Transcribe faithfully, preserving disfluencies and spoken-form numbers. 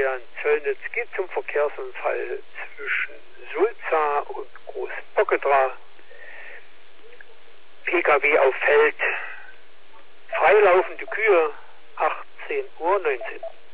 Florian Zöllnitz geht zum Verkehrsunfall zwischen Sulza und Großbockedra. P K W auf Feld, freilaufende Kühe, achtzehn Uhr neunzehn.